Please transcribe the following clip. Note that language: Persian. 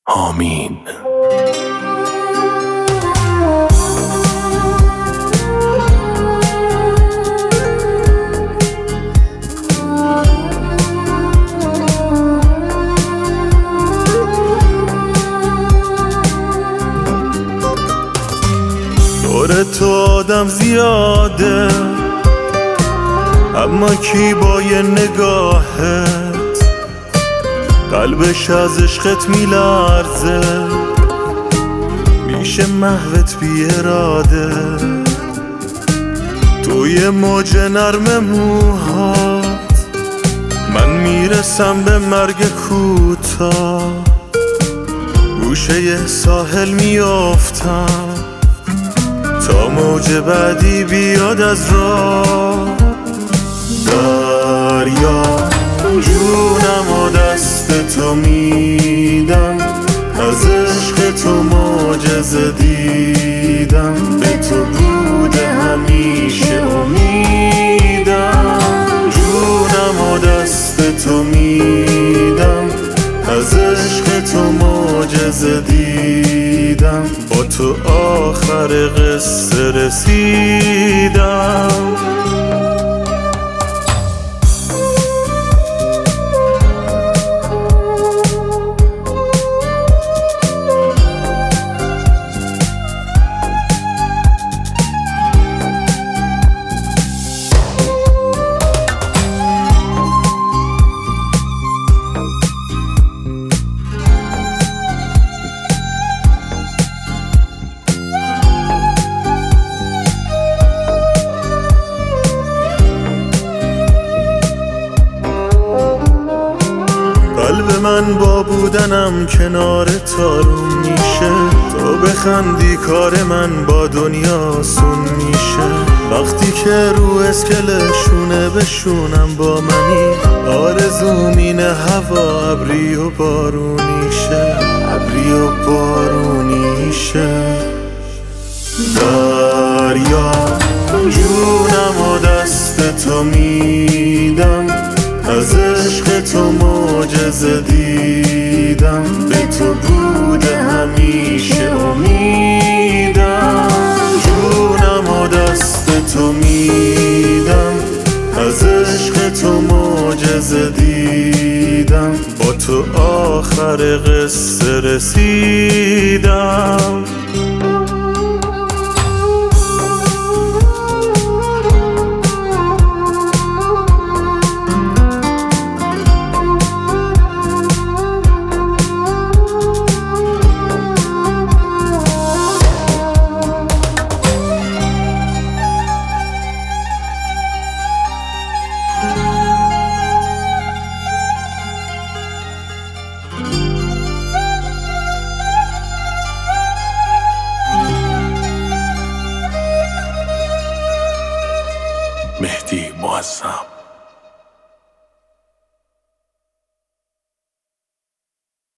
آمین. دور تو آدم زیاده، اما کی با یه نگاهت قلبش از عشقت میلرزه، میشه محوت بی اراده. توی موج نرم موهات من میرسم به مرگ کوتاه، گوشه ساحل میافتم تا موج بعدی بیاد از راه. دریا جونم و دست تو میدم، از عشق تو معجزه دیدم، به تو بوده همیشه امیدم. جونم و دست تو میدم، از عشق تو معجزه دیدم، با تو آخر قصه رسیدم. قلب من با بودنم کنار تارون میشه، تو بخندی کار من با دنیا آسون میشه. وقتی که رو اسکلشونه بشونم با منی، آرزوم اینه هوا ابری و بارونیشه، ابری و بارونیشه. دریا جونم و دست تو میدم، از عشق تو معجزه دیدم، به تو بوده همیشه امیدم. جونم و دست تو میدم، از عشق تو معجزه دیدم، با تو آخر قصه رسیدم. مهدی معظم.